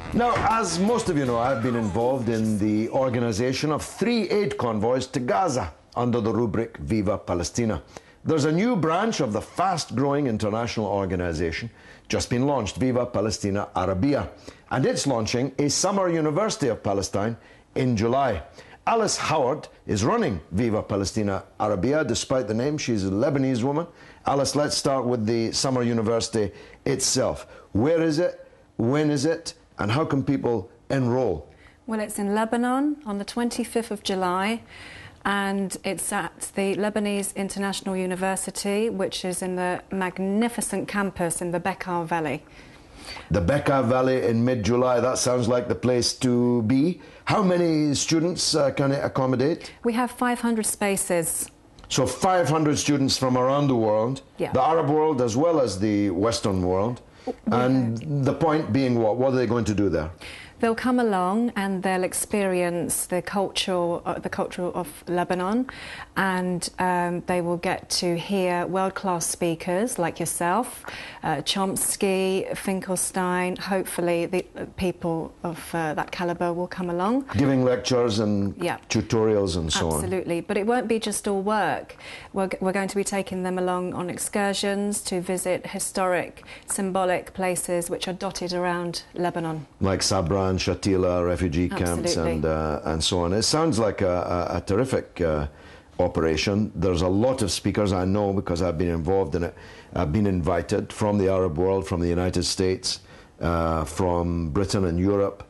Now, as most of you know, I've been involved in the organization of 3 aid convoys to Gaza under the rubric Viva Palestina. There's a new branch of the fast-growing international organization just been launched, Viva Palestina Arabia, and it's launching a summer University of Palestine in July. Alice Howard is running Viva Palestina Arabia. Despite the name, she's a Lebanese woman. Alice, let's start with the summer university itself. Where is it? When is it? And how can people enroll? Well, it's in Lebanon on the 25th of July, and it's at the Lebanese International University, which is in the magnificent campus in the Bekaa Valley. The Bekaa Valley in mid-July, that sounds like the place to be. How many students can it accommodate? We have 500 spaces. So 500 students from around the world, Yeah. the Arab world as well as the Western world. And the point being what? What are they going to do there? They'll come along and they'll experience the culture of Lebanon, and they will get to hear world-class speakers like yourself, Chomsky, Finkelstein. Hopefully the people of that calibre will come along. Giving lectures and tutorials and so on. Absolutely, but it won't be just all work. We're going to be taking them along on excursions to visit historic, symbolic places which are dotted around Lebanon. Like Sabra and Shatila refugee camps and so on. It sounds like a terrific operation. There's a lot of speakers I know because I've been involved in it. I've been invited from the Arab world, from the United States, from Britain and Europe,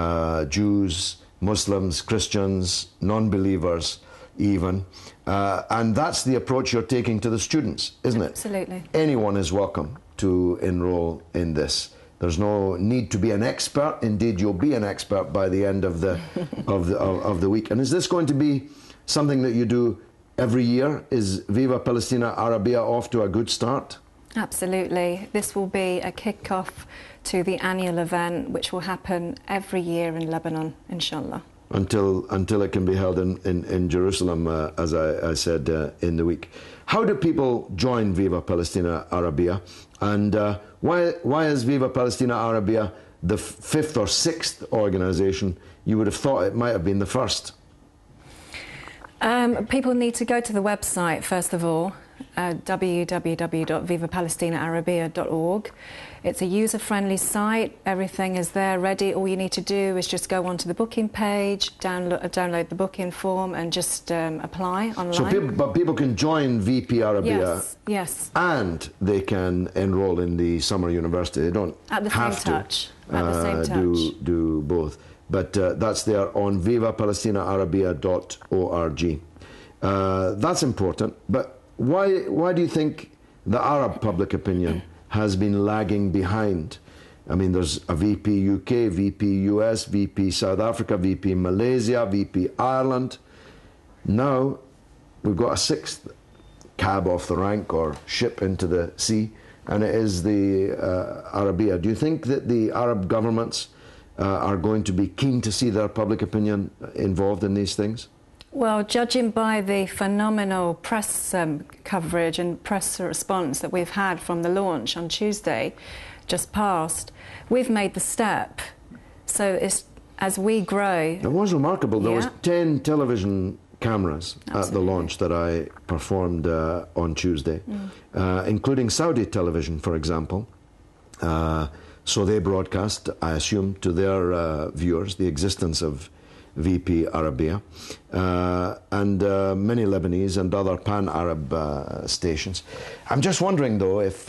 Jews, Muslims, Christians, non-believers even. And that's the approach you're taking to the students, isn't it? Absolutely. Anyone is welcome to enroll in this. There's no need to be an expert. Indeed, you'll be an expert by the end of the of the week. And is this going to be something that you do every year? Is Viva Palestina Arabia off to a good start? Absolutely. This will be a kick-off to the annual event, which will happen every year in Lebanon, inshallah. Until it can be held in Jerusalem, as I said, in the week. How do people join Viva Palestina Arabia? And why is Viva Palestina Arabia the 5th or 6th organization? You would have thought it might have been the first. People need to go to the website, first of all, www.vivapalestinaarabia.org. It's a user-friendly site. Everything is there ready. All you need to do is just go onto the booking page, download the booking form, and just apply online. So people can join VP Arabia. Yes. And they can enroll in the summer university. They don't have to do both. But that's there on vivapalestinaarabia.org. That's important. But why do you think the Arab public opinion has been lagging behind? I mean, there's a VP UK, VP US, VP South Africa, VP Malaysia, VP Ireland. Now we've got a 6th cab off the rank or ship into the sea, and it is the Arabia. Do you think that the Arab governments are going to be keen to see their public opinion involved in these things? Well, judging by the phenomenal press coverage and press response that we've had from the launch on Tuesday, just past, we've made the step. So as we grow... It was remarkable. There was 10 television cameras at the launch that I performed on Tuesday, including Saudi television, for example. So they broadcast, I assume, to their viewers the existence of VP Arabia, and many Lebanese and other pan-Arab stations. I'm just wondering, though, if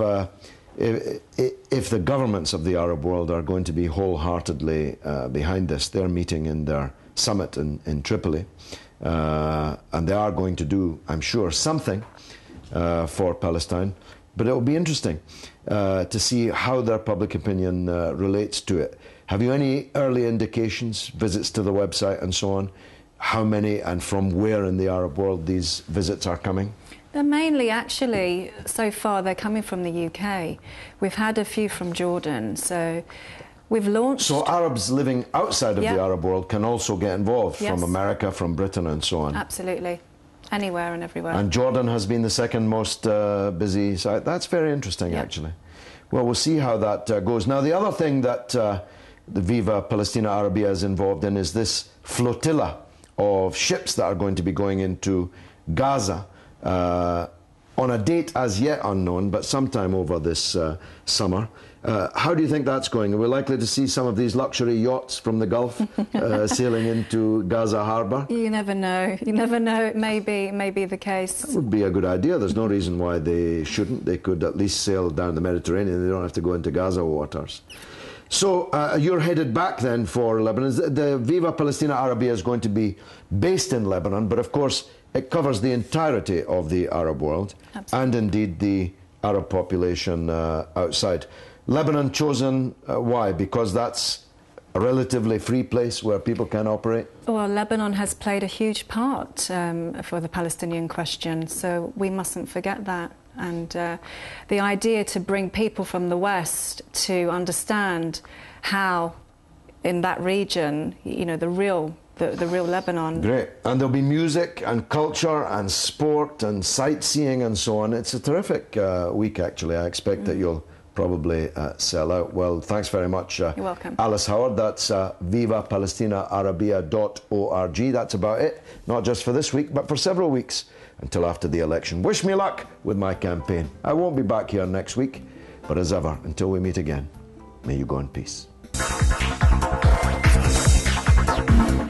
the governments of the Arab world are going to be wholeheartedly behind this. They're meeting in their summit in Tripoli, and they are going to do, I'm sure, something for Palestine. But it will be interesting to see how their public opinion relates to it. Have you any early indications, visits to the website and so on, how many and from where in the Arab world these visits are coming? They're mainly, actually, so far, they're coming from the UK. We've had a few from Jordan, so we've launched... So Arabs living outside of the Arab world can also get involved, from America, from Britain and so on? Absolutely. Anywhere and everywhere. And Jordan has been the second most busy site. That's very interesting, actually. Well, we'll see how that goes. Now, the other thing that the Viva Palestina Arabia is involved in is this flotilla of ships that are going to be going into Gaza on a date as yet unknown, but sometime over this summer. How do you think that's going? Are we likely to see some of these luxury yachts from the Gulf sailing into Gaza harbour? You never know. You never know. It may be the case. That would be a good idea. There's no reason why they shouldn't. They could at least sail down the Mediterranean. They don't have to go into Gaza waters. So you're headed back then for Lebanon. The Viva Palestina Arabia is going to be based in Lebanon, but of course it covers the entirety of the Arab world. Absolutely. And indeed the Arab population outside. Lebanon chosen, why? Because that's a relatively free place where people can operate? Well, Lebanon has played a huge part for the Palestinian question, so we mustn't forget that. And the idea to bring people from the West to understand how, in that region, you know, the real Lebanon. Great. And there'll be music and culture and sport and sightseeing and so on. It's a terrific week, actually. I expect that you'll probably sell out. Well, thanks very much. You're welcome. Alice Howard. That's vivapalestinaarabia.org. That's about it, not just for this week, but for several weeks until after the election. Wish me luck with my campaign. I won't be back here next week, but as ever, until we meet again, may you go in peace.